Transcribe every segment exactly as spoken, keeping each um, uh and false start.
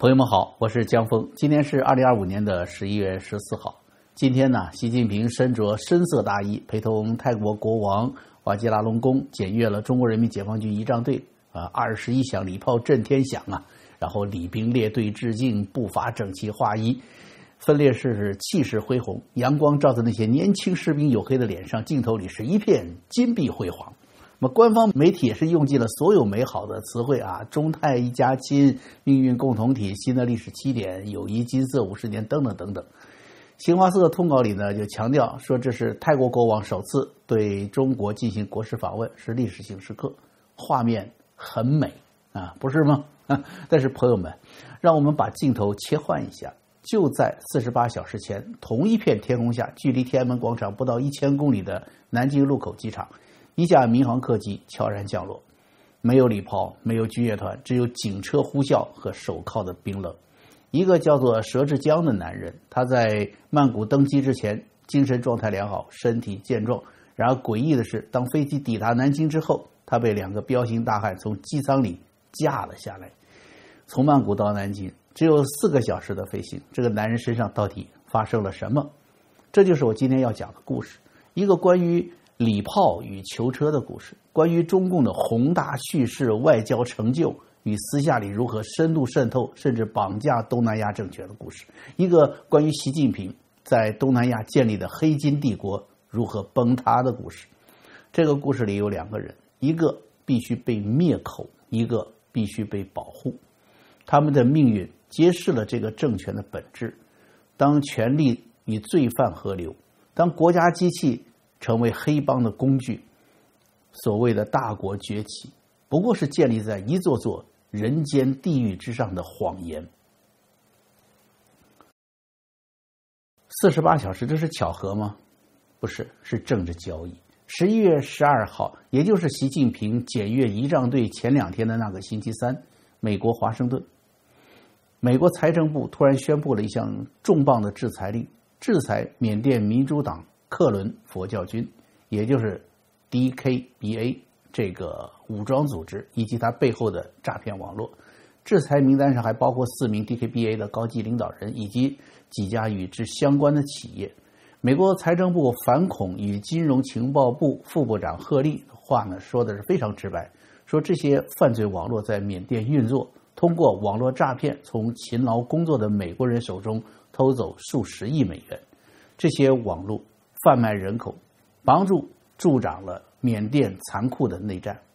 朋友们好，我是江峰。今天是二零二五年的十一月十四号。今天呢，习近平身着深色大衣，陪同泰国国王瓦吉拉隆功检阅了中国人民解放军仪仗队啊，二十一响礼炮震天响啊，然后礼兵列队致敬，步伐整齐划一，分列式是气势恢宏，阳光照在那些年轻士兵黝黑的脸上，镜头里是一片金碧辉煌。那么官方媒体也是用尽了所有美好的词汇啊，中泰一家亲，命运共同体，新的历史起点，友谊金色五十年等等等等。新华社通稿里呢就强调说，这是泰国国王首次对中国进行国事访问，是历史性时刻，画面很美啊，不是吗？但是朋友们，让我们把镜头切换一下，就在四十八小时前，同一片天空下，距离天安门广场不到一千公里的南京禄口机场，一架民航客机悄然降落，没有礼炮，没有军乐团，只有警车呼啸和手铐的冰冷。一个叫做佘志江的男人，他在曼谷登机之前精神状态良好，身体健壮。然而诡异的是，当飞机抵达南京之后，他被两个彪形大汉从机舱里架了下来。从曼谷到南京只有四个小时的飞行，这个男人身上到底发生了什么？这就是我今天要讲的故事，一个关于礼炮与囚车的故事，关于中共的宏大叙事、外交成就与私下里如何深度渗透甚至绑架东南亚政权的故事，一个关于习近平在东南亚建立的黑金帝国如何崩塌的故事。这个故事里有两个人，一个必须被灭口，一个必须被保护。他们的命运揭示了这个政权的本质。当权力与罪犯合流，当国家机器成为黑帮的工具，所谓的大国崛起不过是建立在一座座人间地狱之上的谎言。四十八小时，这是巧合吗？不是，是政治交易。十一月十二号，也就是习近平检阅仪仗队前两天的那个星期三，美国华盛顿，美国财政部突然宣布了一项重磅的制裁令，制裁缅甸民主党克伦佛教军，也就是 D K B A 这个武装组织以及它背后的诈骗网络。制裁名单上还包括四名 D K B A 的高级领导人以及几家与之相关的企业。美国财政部反恐与金融情报部副部长赫利的话呢说的是非常直白，说这些犯罪网络在缅甸运作，通过网络诈骗从勤劳工作的美国人手中偷走数十亿美元。这些网络贩卖人口，帮助助长了缅甸残酷的内战。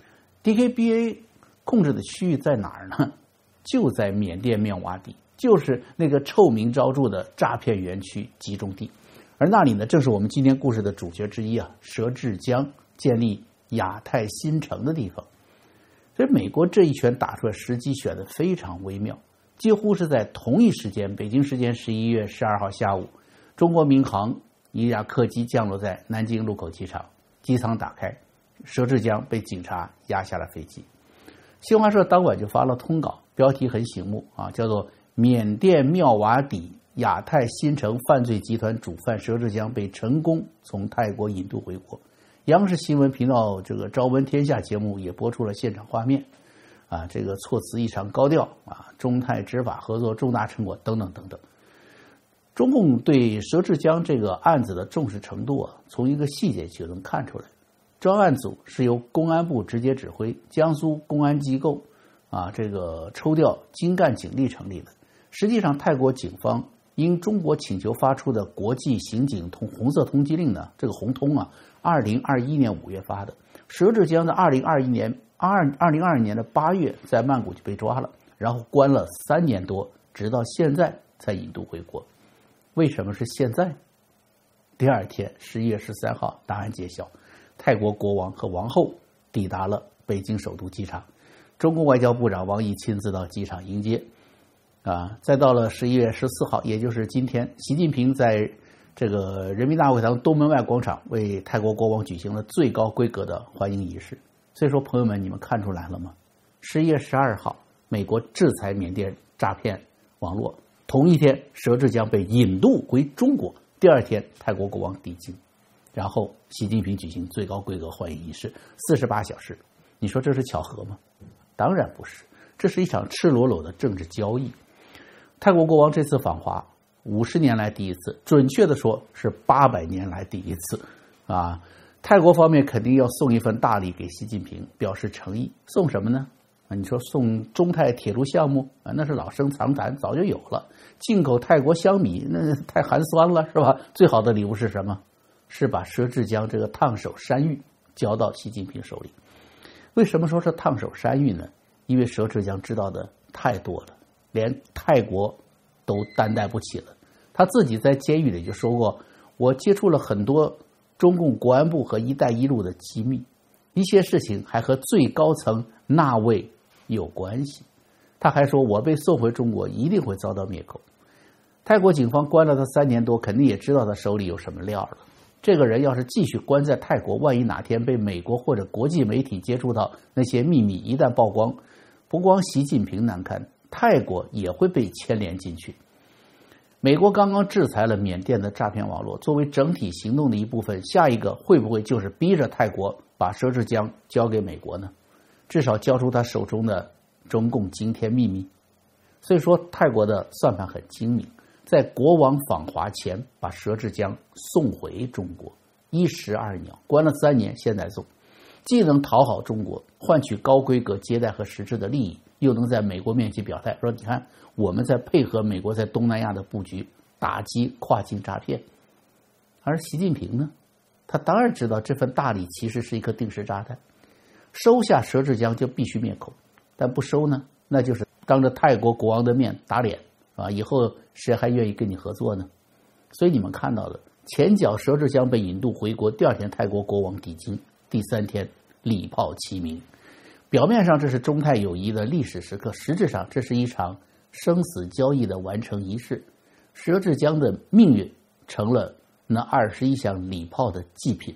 D K B A 控制的区域在哪儿呢？就在缅甸妙瓦底，就是那个臭名昭著的诈骗园区集中地。而那里呢，正是我们今天故事的主角之一啊，佘志江建立亚太新城的地方。所以美国这一拳打出来时机选得非常微妙，几乎是在同一时间，北京时间十一月十二号下午，中国民航一架客机降落在南京禄口机场，机舱打开，佘志江被警察押下了飞机。新华社当晚就发了通稿，标题很醒目啊，叫做缅甸妙瓦底亚太新城犯罪集团主犯佘志江被成功从泰国引渡回国。央视新闻频道这个朝闻天下节目也播出了现场画面啊，这个措辞异常高调啊，中泰执法合作重大成果等等等等。中共对佘志江这个案子的重视程度啊，从一个细节就能看出来。专案组是由公安部直接指挥，江苏公安机构啊，这个抽调精干警力成立的。实际上，泰国警方因中国请求发出的国际刑警通红色通缉令呢，这个红通啊，二零二一年五月发的。佘志江在二零二一年二二零二二年的八月在曼谷就被抓了，然后关了三年多，直到现在才引渡回国。为什么是现在？第二天，十一月十三号，答案揭晓，泰国国王和王后抵达了北京首都机场，中国外交部长王毅亲自到机场迎接。啊，再到了十一月十四号，也就是今天，习近平在这个人民大会堂东门外广场为泰国国王举行了最高规格的欢迎仪式。所以说，朋友们，你们看出来了吗？十一月十二号，美国制裁缅甸诈骗网络，同一天，佘志江被引渡回中国，第二天，泰国国王抵京，然后习近平举行最高规格欢迎仪式，四十八小时。你说这是巧合吗？当然不是。 这是一场赤裸裸的政治交易。泰国国王这次访华，五十年来第一次，准确的说是八百年来第一次啊！泰国方面肯定要送一份大礼给习近平，表示诚意。送什么呢？啊，你说送中泰铁路项目啊，那是老生常谈，早就有了。进口泰国香米，那太寒酸了，是吧？最好的礼物是什么？是把佘志江这个烫手山芋交到习近平手里。为什么说是烫手山芋呢？因为佘志江知道的太多了，连泰国都担待不起了。他自己在监狱里就说过，我接触了很多中共国安部和一带一路的机密，一些事情还和最高层那位有关系。他还说，我被送回中国一定会遭到灭口。泰国警方关了他三年多，肯定也知道他手里有什么料了。这个人要是继续关在泰国，万一哪天被美国或者国际媒体接触到，那些秘密一旦曝光，不光习近平难堪，泰国也会被牵连进去。美国刚刚制裁了缅甸的诈骗网络，作为整体行动的一部分，下一个会不会就是逼着泰国把佘志江交给美国呢？至少交出他手中的中共惊天秘密。所以说泰国的算盘很精明，在国王访华前把佘志江送回中国，一石二鸟，关了三年，现在送，既能讨好中国，换取高规格接待和实质的利益，又能在美国面前表态说，你看我们在配合美国在东南亚的布局，打击跨境诈骗。而习近平呢，他当然知道这份大礼其实是一颗定时炸弹，收下佘志江就必须灭口，但不收呢，那就是当着泰国国王的面打脸啊！以后谁还愿意跟你合作呢？所以你们看到了，前脚佘志江被引渡回国，第二天泰国国王抵京，第三天礼炮齐鸣。表面上这是中泰友谊的历史时刻，实质上这是一场生死交易的完成仪式。佘志江的命运成了那二十一箱礼炮的祭品。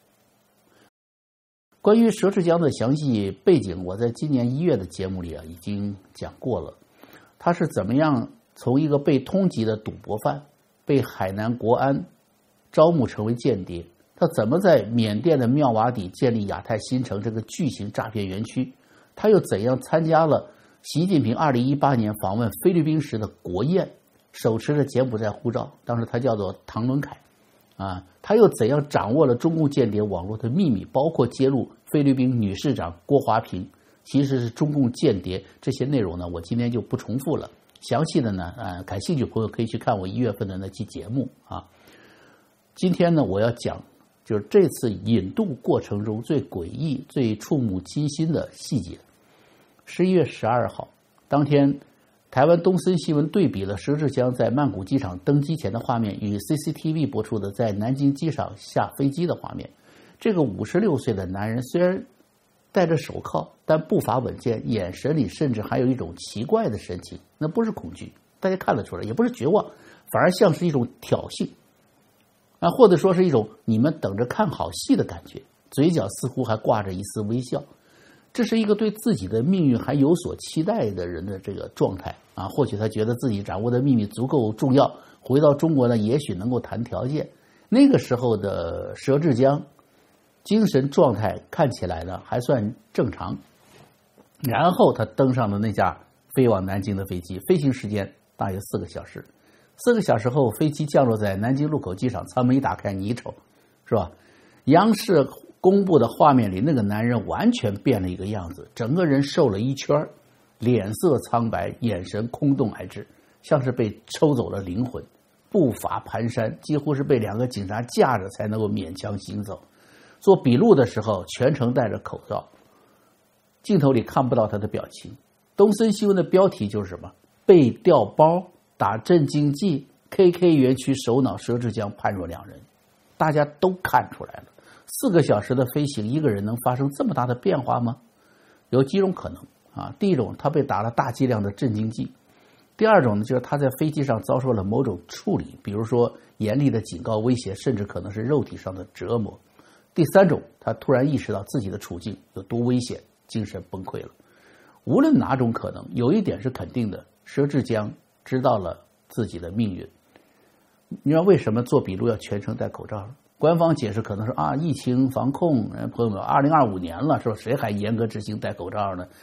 关于佘志江的详细背景，我在今年一月的节目里啊已经讲过了。他是怎么样从一个被通缉的赌博犯，被海南国安招募成为间谍，他怎么在缅甸的妙瓦底建立亚太新城这个巨型诈骗园区，他又怎样参加了习近平二零一八年访问菲律宾时的国宴，手持着柬埔寨护照，当时他叫做唐伦凯啊，他又怎样掌握了中共间谍网络的秘密，包括揭露菲律宾女市长郭华平其实是中共间谍，这些内容呢，我今天就不重复了。详细的呢，呃，感兴趣朋友可以去看我一月份的那期节目啊。今天呢，我要讲就是这次引渡过程中最诡异、最触目惊心的细节。十一月十二号当天，台湾东森新闻对比了佘志江在曼谷机场登机前的画面与 C C T V 播出的在南京机场下飞机的画面。这个五十六岁的男人虽然戴着手铐，但步伐稳健，眼神里甚至还有一种奇怪的神情，那不是恐惧，大家看得出来，也不是绝望，反而像是一种挑衅啊，或者说是一种你们等着看好戏的感觉，嘴角似乎还挂着一丝微笑。这是一个对自己的命运还有所期待的人的这个状态啊，或许他觉得自己掌握的秘密足够重要，回到中国呢，也许能够谈条件。那个时候的佘志江精神状态看起来呢还算正常，然后他登上了那架飞往南京的飞机，飞行时间大约四个小时。四个小时后，飞机降落在南京禄口机场，舱门一打开，你一瞅，是吧？央视公布的画面里，那个男人完全变了一个样子，整个人瘦了一圈，脸色苍白，眼神空洞而至，像是被抽走了灵魂，步伐蹒跚，几乎是被两个警察架着才能够勉强行走。做笔录的时候全程戴着口罩，镜头里看不到他的表情。东森新闻的标题就是什么？被调包打镇静剂 ，K K 园区首脑佘志江判若两人。大家都看出来了，四个小时的飞行，一个人能发生这么大的变化吗？有几种可能啊。第一种，他被打了大剂量的镇静剂；第二种呢，就是他在飞机上遭受了某种处理，比如说严厉的警告、威胁，甚至可能是肉体上的折磨；第三种，他突然意识到自己的处境有多危险，精神崩溃了。无论哪种可能，有一点是肯定的，佘志江知道了自己的命运。你知道为什么做笔录要全程戴口罩？官方解释可能是啊，疫情防控，朋友们，二零二五年了，是吧？谁还严格执行戴口罩呢？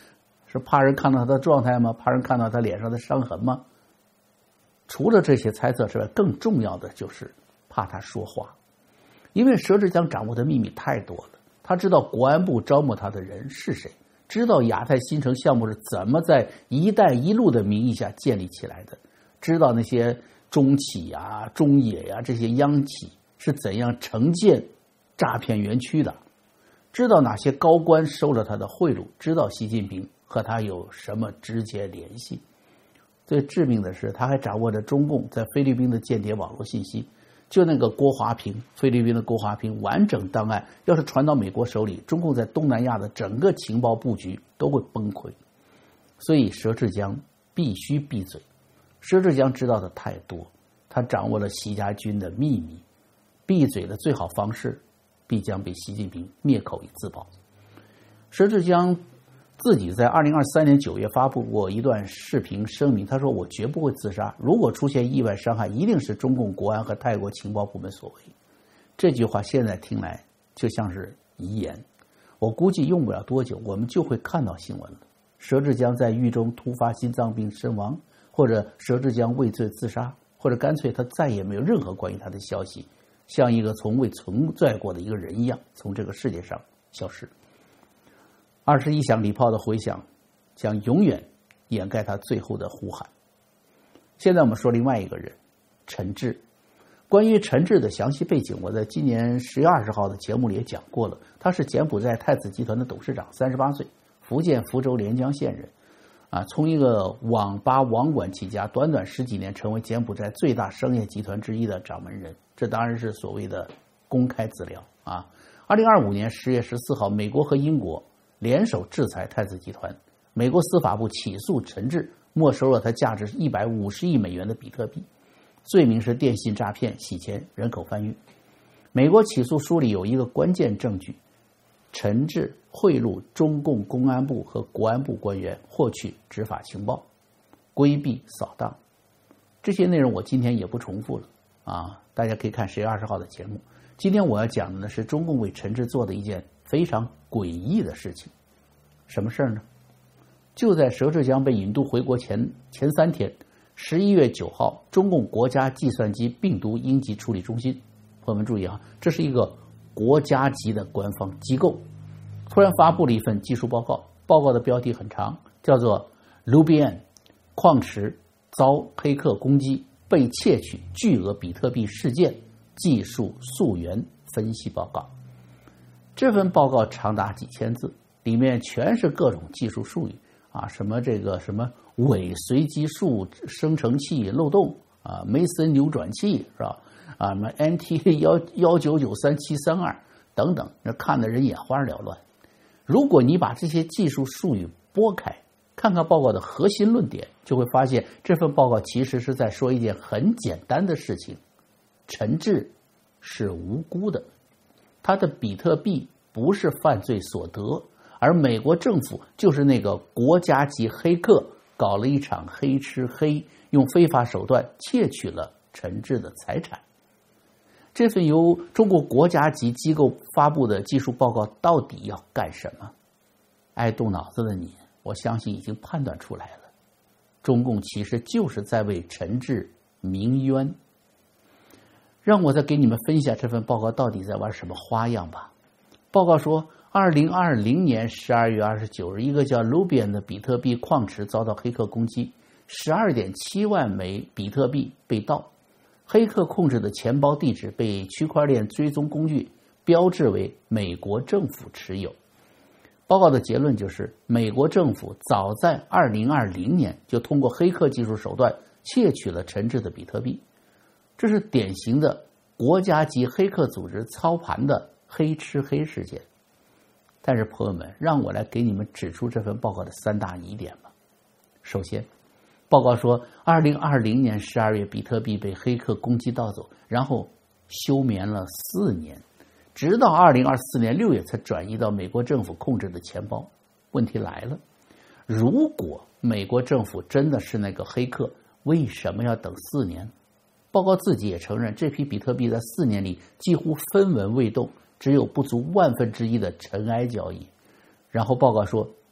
是怕人看到他的状态吗？怕人看到他脸上的伤痕吗？除了这些猜测之外，更重要的就是怕他说话。因为佘志江掌握的秘密太多了，他知道国安部招募他的人是谁，知道亚太新城项目是怎么在一带一路的名义下建立起来的，知道那些中企啊、中冶呀、啊、这些央企是怎样承建诈骗园区的，知道哪些高官收了他的贿赂，知道习近平和他有什么直接联系。最致命的是，他还掌握着中共在菲律宾的间谍网络信息。就那个郭华平，菲律宾的郭华平完整档案要是传到美国手里，中共在东南亚的整个情报布局都会崩溃。所以佘志江必须闭嘴。佘志江知道的太多，他掌握了习家军的秘密，闭嘴的最好方式必将被习近平灭口以自保。佘志江自己在二零二三年九月发布过一段视频声明，他说：“我绝不会自杀，如果出现意外伤害，一定是中共国安和泰国情报部门所为。”这句话现在听来就像是遗言，我估计用不了多久，我们就会看到新闻了。佘志江在狱中突发心脏病身亡，或者佘志江畏罪自杀，或者干脆他再也没有任何关于他的消息，像一个从未存在过的一个人一样，从这个世界上消失。二十一响礼炮的回响将永远掩盖他最后的呼喊。现在我们说另外一个人，陈志。关于陈志的详细背景，我在今年十月二十号的节目里也讲过了。他是柬埔寨太子集团的董事长，三十八岁，福建福州连江县人。啊，从一个网吧网管起家，短短十几年成为柬埔寨最大商业集团之一的掌门人。这当然是所谓的公开资料啊。二零二五年十月十四号，美国和英国联手制裁太子集团，美国司法部起诉陈志，没收了他价值一百五十亿美元的比特币，罪名是电信诈骗、洗钱、人口贩运。美国起诉书里有一个关键证据，陈志贿赂中共公安部和国安部官员，获取执法情报，规避扫荡。这些内容我今天也不重复了啊，大家可以看十月二十号的节目。今天我要讲的呢是中共为陈志做的一件非常诡异的事情。什么事儿呢？就在佘志江被引渡回国前前三天，十一月九号，中共国家计算机病毒应急处理中心，朋友们注意啊，这是一个国家级的官方机构，突然发布了一份技术报告，报告的标题很长，叫做 Lubian 矿池遭黑客攻击，被窃取巨额比特币事件技术溯源分析报告。这份报告长达几千字，里面全是各种技术术语啊，什么这个什么伪随机数生成器漏洞啊，梅森扭转器是吧？啊，什么 N T 一一九九三七三二等等，那看得人眼花缭乱。如果你把这些技术术语拨开，看看报告的核心论点，就会发现这份报告其实是在说一件很简单的事情：陈志是无辜的，他的比特币不是犯罪所得，而美国政府就是那个国家级黑客搞了一场黑吃黑，用非法手段窃取了陈志的财产。这份由中国国家级机构发布的技术报告到底要干什么？爱动脑子的你，我相信已经判断出来了，中共其实就是在为陈志鸣冤。让我再给你们分享这份报告到底在玩什么花样吧。报告说，二零二零年十二月二十九日，一个叫 Lubian 的比特币矿池遭到黑客攻击， 十二点七万枚比特币被盗，黑客控制的钱包地址被区块链追踪工具标志为美国政府持有。报告的结论就是，美国政府早在二零二零年就通过黑客技术手段窃取了陈志的比特币，这是典型的国家级黑客组织操盘的黑吃黑事件。但是朋友们，让我来给你们指出这份报告的三大疑点吧。首先，报告说二零二零年十二月比特币被黑客攻击盗走，然后休眠了四年，直到二零二四年六月才转移到美国政府控制的钱包。问题来了，如果美国政府真的是那个黑客，为什么要等四年？报告自己也承认，这批比特币在四年里几乎分文未动，只有不足万分之一的尘埃交易。然后报告说，这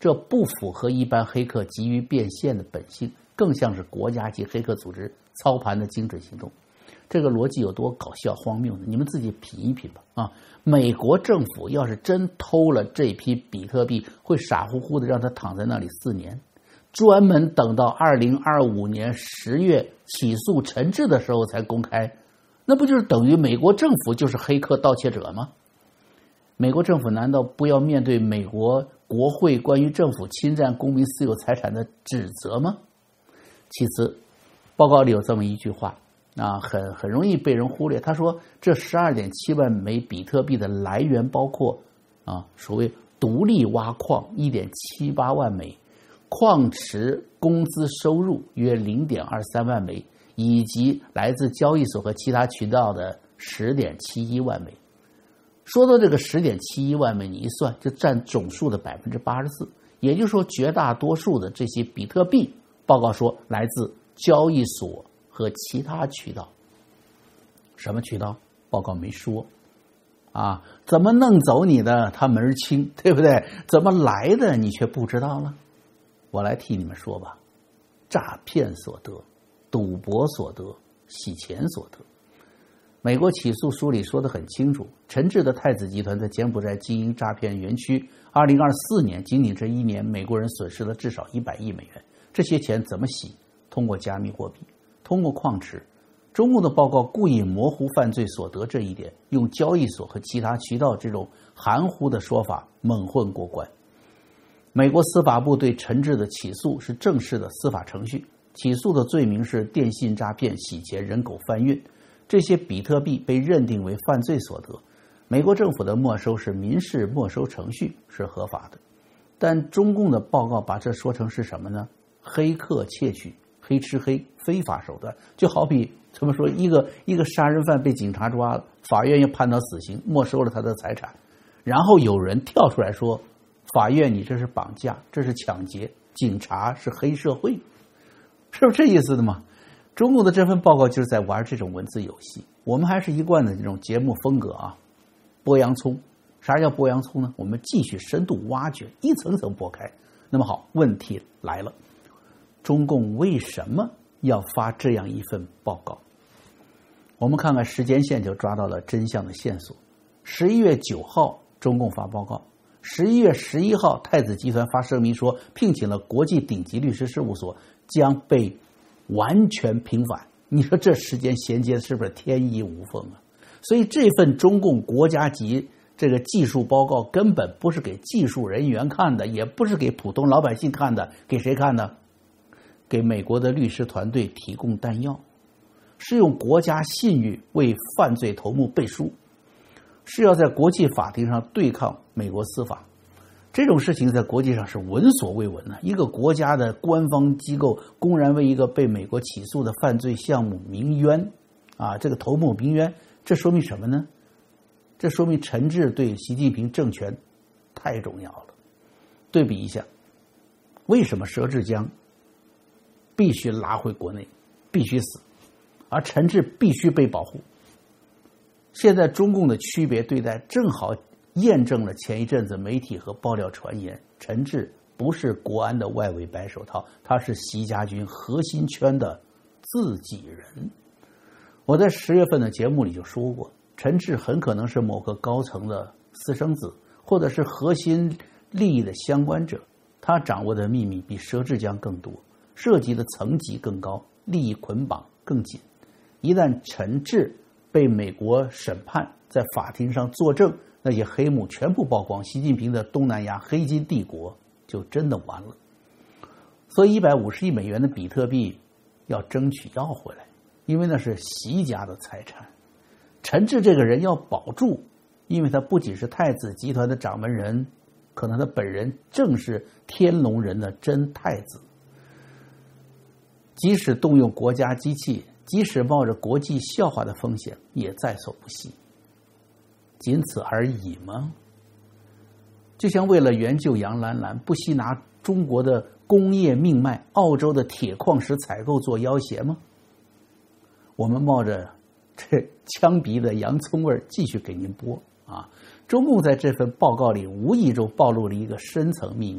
这不符合一般黑客急于变现的本性，更像是国家级黑客组织操盘的精准行动。这个逻辑有多搞笑荒谬呢？你们自己品一品吧。啊，美国政府要是真偷了这批比特币，会傻乎乎的让它躺在那里四年，专门等到二零二五年十月起诉陈志的时候才公开，那不就是等于美国政府就是黑客盗窃者吗？美国政府难道不要面对美国国会关于政府侵占公民私有财产的指责吗？其次，报告里有这么一句话啊，很很容易被人忽略。他说，这 十二点七万枚比特币的来源包括啊，所谓独立挖矿 一点七八万枚，矿池工资收入约 零点二三万枚，以及来自交易所和其他渠道的 十点七一万枚。说到这个 十点七一万枚，你一算就占总数的 百分之八十四， 也就是说绝大多数的这些比特币，报告说来自交易所和其他渠道。什么渠道？报告没说啊，怎么弄走你的他门儿清，对不对？怎么来的你却不知道了？我来替你们说吧，诈骗所得、赌博所得、洗钱所得。美国起诉书里说得很清楚，陈志的太子集团在柬埔寨经营诈骗园区，二零二四年仅仅这一年，美国人损失了至少一百亿美元。这些钱怎么洗？通过加密货币，通过矿池。中共的报告故意模糊犯罪所得这一点，用交易所和其他渠道这种含糊的说法蒙混过关。美国司法部对陈志的起诉是正式的司法程序，起诉的罪名是电信诈骗、洗钱、人口贩运。这些比特币被认定为犯罪所得，美国政府的没收是民事没收程序，是合法的。但中共的报告把这说成是什么呢？黑客窃取、黑吃黑、非法手段。就好比怎么说，一个一个杀人犯被警察抓了，法院又判他死刑，没收了他的财产，然后有人跳出来说，法院你这是绑架，这是抢劫，警察是黑社会，是不是这意思的嘛？中共的这份报告就是在玩这种文字游戏。我们还是一贯的这种节目风格啊，剥洋葱。啥叫剥洋葱呢？我们继续深度挖掘，一层层剥开。那么好，问题来了，中共为什么要发这样一份报告？我们看看时间线，就抓到了真相的线索。十一月九号，中共发报告；十一月十一号，太子集团发声明说，聘请了国际顶级律师事务所，将被完全平反。你说这时间衔接是不是天衣无缝啊？所以这份中共国家级这个技术报告根本不是给技术人员看的，也不是给普通老百姓看的，给谁看的？给美国的律师团队提供弹药，是用国家信誉为犯罪头目背书，是要在国际法庭上对抗美国司法。这种事情在国际上是闻所未闻的，一个国家的官方机构公然为一个被美国起诉的犯罪项目鸣冤，啊，这个头目鸣冤，这说明什么呢？这说明陈志对习近平政权太重要了。对比一下，为什么佘志江必须拉回国内，必须死，而陈志必须被保护？现在中共的区别对待正好验证了前一阵子媒体和爆料传言，陈志不是国安的外围白手套，他是习家军核心圈的自己人。我在十月份的节目里就说过，陈志很可能是某个高层的私生子，或者是核心利益的相关者，他掌握的秘密比佘志江更多，涉及的层级更高，利益捆绑更紧。一旦陈志被美国审判，在法庭上作证，那些黑幕全部曝光，习近平的东南亚黑金帝国就真的完了。所以一百五十亿美元的比特币要争取要回来，因为那是习家的财产。陈志这个人要保住，因为他不仅是太子集团的掌门人，可能他本人正是天龙人的真太子。即使动用国家机器，即使冒着国际笑话的风险，也在所不惜。仅此而已吗？就像为了援救杨兰兰，不惜拿中国的工业命脉、澳洲的铁矿石采购做要挟吗？我们冒着这呛鼻的洋葱味继续给您播啊！中共在这份报告里无意中暴露了一个深层秘密，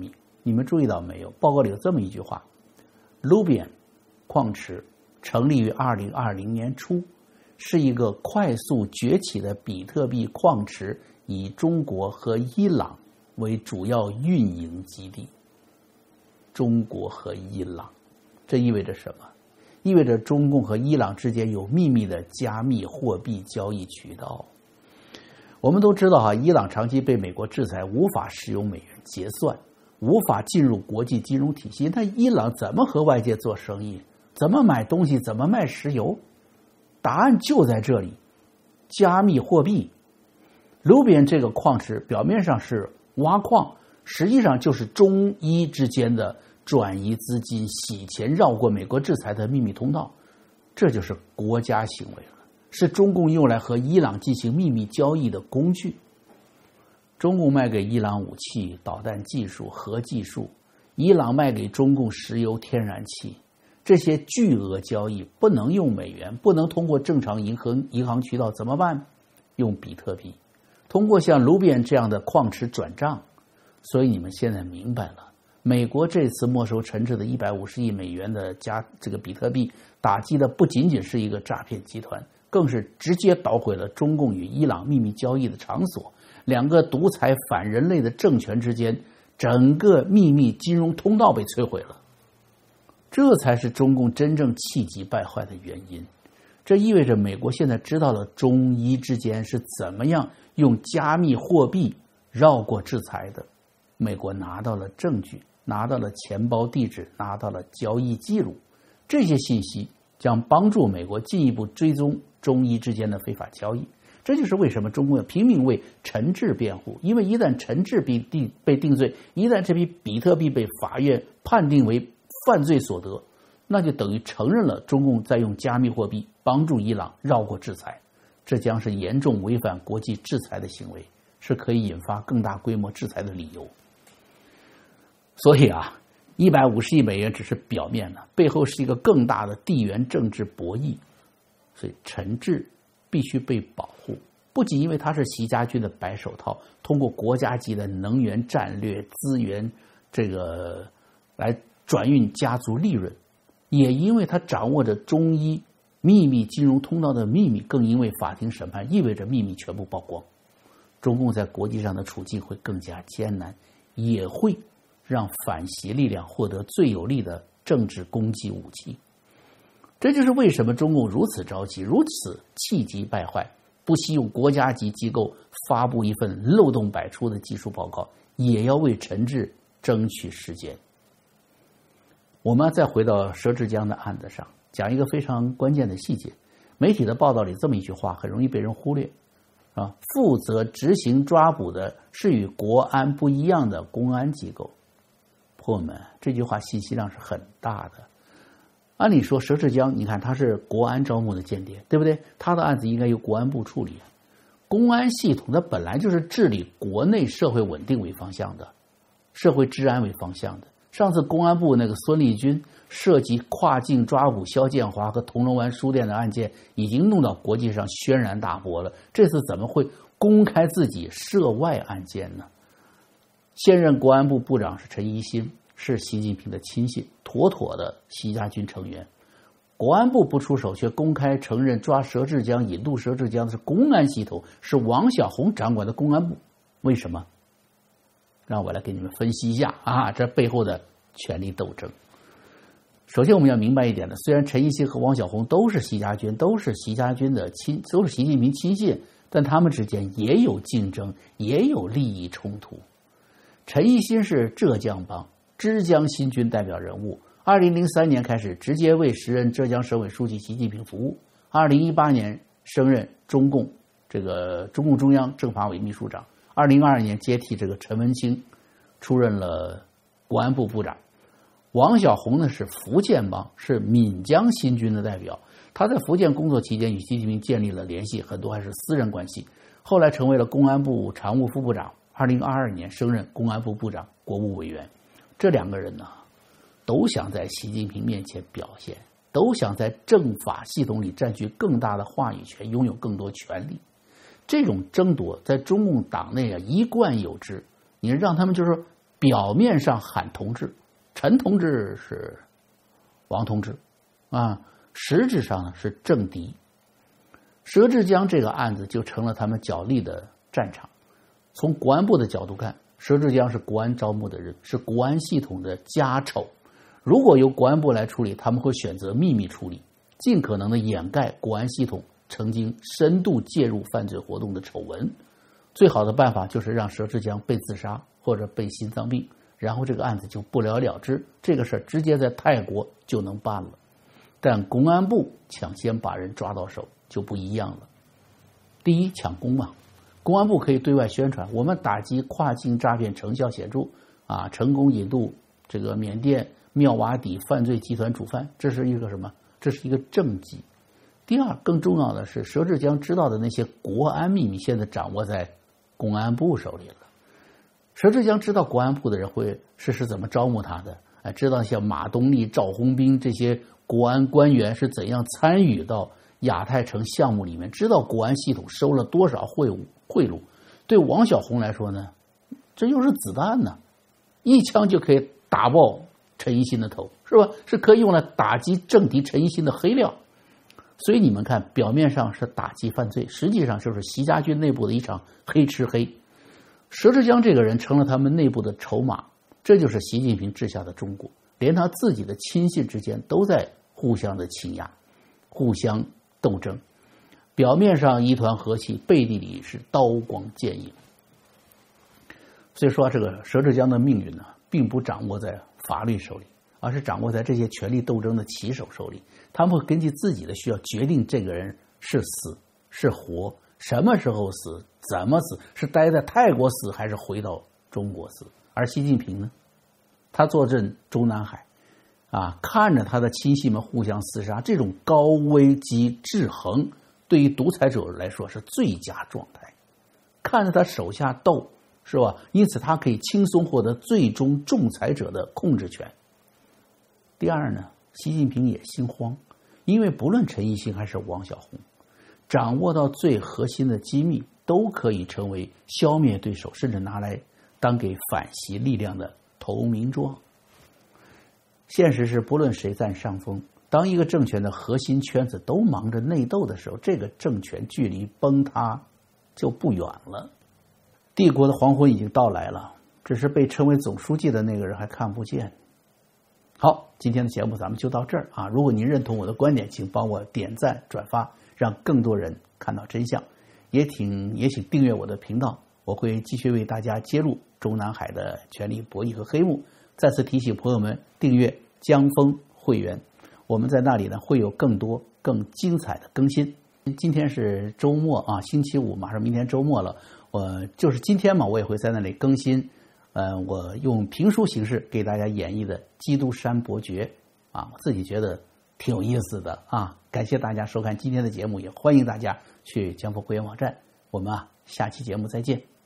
你们注意到没有？报告里有这么一句话：卢比安矿池成立于二零二零年初，是一个快速崛起的比特币矿池，以中国和伊朗为主要运营基地。中国和伊朗，这意味着什么？意味着中共和伊朗之间有秘密的加密货币交易渠道。我们都知道哈，伊朗长期被美国制裁，无法使用美元结算，无法进入国际金融体系。那伊朗怎么和外界做生意？怎么买东西？怎么卖石油？答案就在这里，加密货币。卢比安这个矿池表面上是挖矿，实际上就是中伊之间的转移资金、洗钱、绕过美国制裁的秘密通道，这就是国家行为了，是中共用来和伊朗进行秘密交易的工具。中共卖给伊朗武器、导弹技术、核技术，伊朗卖给中共石油、天然气，这些巨额交易不能用美元，不能通过正常银行银行渠道，怎么办？用比特币，通过像卢比安这样的矿池转账。所以你们现在明白了，美国这次没收陈志的一百五十亿美元的加这个比特币，打击的不仅仅是一个诈骗集团，更是直接捣毁了中共与伊朗秘密交易的场所，两个独裁反人类的政权之间整个秘密金融通道被摧毁了。这才是中共真正气急败坏的原因。这意味着美国现在知道了中伊之间是怎么样用加密货币绕过制裁的。美国拿到了证据，拿到了钱包地址，拿到了交易记录，这些信息将帮助美国进一步追踪中伊之间的非法交易。这就是为什么中共要拼命为陈志辩护，因为一旦陈志被定被定罪，一旦这批比特币被法院判定为犯罪所得，那就等于承认了中共在用加密货币帮助伊朗绕过制裁，这将是严重违反国际制裁的行为，是可以引发更大规模制裁的理由。所以啊，一百五十亿美元只是表面的，背后是一个更大的地缘政治博弈。所以陈志必须被保护，不仅因为他是习家军的白手套，通过国家级的能源战略资源这个来转运家族利润，也因为他掌握着中伊秘密金融通道的秘密，更因为法庭审判意味着秘密全部曝光，中共在国际上的处境会更加艰难，也会让反习力量获得最有力的政治攻击武器。这就是为什么中共如此着急，如此气急败坏，不惜用国家级机构发布一份漏洞百出的技术报告，也要为陈志争取时间。我们再回到佘志江的案子上，讲一个非常关键的细节。媒体的报道里这么一句话很容易被人忽略啊，负责执行抓捕的是与国安不一样的公安机构。朋友们，这句话信息量是很大的。按理说佘志江，你看他是国安招募的间谍，对不对？他的案子应该由国安部处理。公安系统它本来就是治理国内社会稳定为方向的，社会治安为方向的。上次公安部那个孙立军涉及跨境抓捕肖建华和铜锣湾书店的案件，已经弄到国际上轩然大波了。这次怎么会公开自己涉外案件呢？现任国安部部长是陈一新，是习近平的亲信，妥妥的习家军成员。国安部不出手，却公开承认抓佘志江、引渡佘志江的是公安系统，是王小洪掌管的公安部。为什么？让我来给你们分析一下啊，这背后的权力斗争。首先我们要明白一点的，虽然陈一新和王小洪都是习家军，都是习家军的亲，都是习近平亲信，但他们之间也有竞争，也有利益冲突。陈一新是浙江帮枝江新军代表人物，二零零三年开始直接为时任浙江省委书记习近平服务，二零一八年升任中共这个中共中央政法委秘书长，二零二二年接替这个陈文清出任了国安部部长。王小洪呢是福建帮，是闽江新军的代表，他在福建工作期间与习近平建立了联系，很多还是私人关系，后来成为了公安部常务副部长，二零二二年升任公安部部长、国务委员。这两个人呢，都想在习近平面前表现，都想在政法系统里占据更大的话语权，拥有更多权利。这种争夺在中共党内啊一贯有之，你让他们就是表面上喊同治，陈同志是王同志啊，实质上呢是政敌。佘志江这个案子就成了他们角力的战场。从国安部的角度看，佘志江是国安招募的人，是国安系统的家丑。如果由国安部来处理，他们会选择秘密处理，尽可能的掩盖国安系统曾经深度介入犯罪活动的丑闻。最好的办法就是让佘志江被自杀或者被心脏病，然后这个案子就不了了之，这个事儿直接在泰国就能办了。但公安部抢先把人抓到手就不一样了。第一，抢功嘛，公安部可以对外宣传，我们打击跨境诈骗成效显著啊，成功引渡这个缅甸妙瓦底犯罪集团主犯，这是一个什么？这是一个政绩。第二，更重要的是，佘志江知道的那些国安秘密，现在掌握在公安部手里了。佘志江知道国安部的人会是是怎么招募他的，哎，知道像马东立、赵宏斌这些国安官员是怎样参与到亚太城项目里面，知道国安系统收了多少贿赂贿赂。对王小红来说呢，这又是子弹呢，一枪就可以打爆陈一新的头，是吧？是可以用来打击政敌陈一新的黑料。所以你们看，表面上是打击犯罪，实际上就是习家军内部的一场黑吃黑。佘志江这个人成了他们内部的筹码，这就是习近平治下的中国，连他自己的亲信之间都在互相的倾轧，互相斗争，表面上一团和气，背地里是刀光剑影。所以说，这个佘志江的命运呢，并不掌握在法律手里，而是掌握在这些权力斗争的棋手手里。他们会根据自己的需要决定这个人是死是活，什么时候死，怎么死，是待在泰国死还是回到中国死。而习近平呢，他坐镇中南海啊，看着他的亲信们互相厮杀，这种高危机制衡对于独裁者来说是最佳状态。看着他手下斗，是吧？因此他可以轻松获得最终仲裁者的控制权。第二呢，习近平也心慌，因为不论陈一新还是王小红，掌握到最核心的机密，都可以成为消灭对手，甚至拿来当给反习力量的投名状。现实是，不论谁占上风，当一个政权的核心圈子都忙着内斗的时候，这个政权距离崩塌就不远了。帝国的黄昏已经到来了，只是被称为总书记的那个人还看不见。好，今天的节目咱们就到这儿啊！如果您认同我的观点，请帮我点赞转发，让更多人看到真相。也请也请订阅我的频道，我会继续为大家揭露中南海的权力博弈和黑幕。再次提醒朋友们订阅江峰会员，我们在那里呢会有更多更精彩的更新。今天是周末啊，星期五，马上明天周末了，我就是今天嘛，我也会在那里更新。呃，我用评书形式给大家演绎的《基督山伯爵》啊，我自己觉得挺有意思的啊。感谢大家收看今天的节目，也欢迎大家去江峰会员网站。我们啊，下期节目再见。